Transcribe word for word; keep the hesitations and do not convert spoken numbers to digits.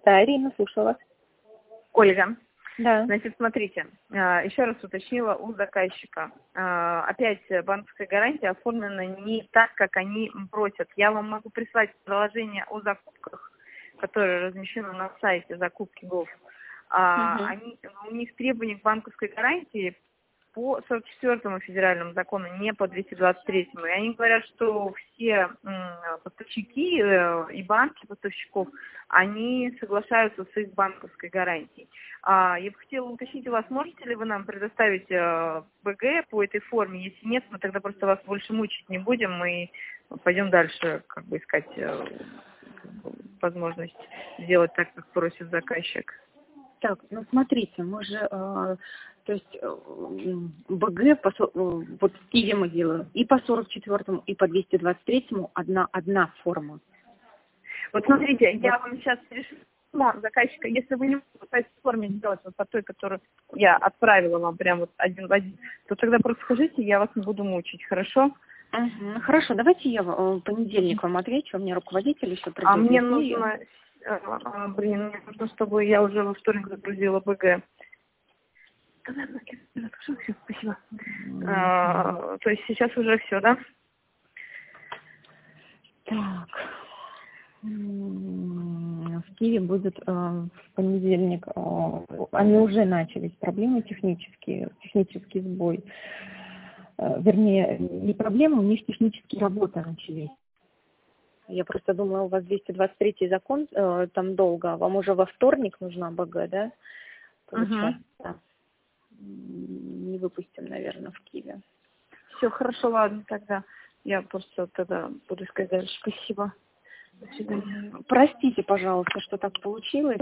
Да, Ирина, слушаю вас. Ольга. Да. Значит, смотрите, еще раз уточнила у заказчика. Опять банковская гарантия оформлена не так, как они просят. Я вам могу прислать приложение о закупках, которое размещено на сайте закупки точка гов. Угу. Они, у них требования к банковской гарантии по сорок четвёртому федеральному закону, не по двести двадцать третьему. И они говорят, что все поставщики и банки поставщиков, они соглашаются с их банковской гарантией. Я бы хотела уточнить у вас, можете ли вы нам предоставить БГ по этой форме? Если нет, мы тогда просто вас больше мучить не будем и пойдем дальше как бы искать возможность сделать так, как просит заказчик. Так, ну смотрите, мы же, э, то есть э, БГ, по, э, вот в Киеве мы делаем и по сорок четвёртому, и по двести двадцать третьему одна, одна форма. Вот смотрите, вот. Я вам сейчас решила заказчика, если вы не можете в форме сделать вот по той, которую я отправила вам прям вот один в один, то тогда просто скажите, я вас не буду мучить, хорошо? Угу. Хорошо, давайте я в понедельник вам отвечу, у меня руководитель еще придет. А мне нужно... А, блин, мне нужно, чтобы я уже во вторник загрузила БГ. Спасибо. А, то есть сейчас уже все, да? Так. В Киеве будет э, в понедельник. Э, они уже начались проблемы технические, технический сбой. Э, вернее, не проблемы, у них технические работы начались. Я просто думала, у вас двести двадцать третий закон, э, там долго, вам уже во вторник нужна БГ, да? Получается. Uh-huh. Не выпустим, наверное, в Киеве. Все, хорошо, ладно, тогда я просто тогда буду искать дальше. Спасибо. До свидания. Простите, пожалуйста, что так получилось.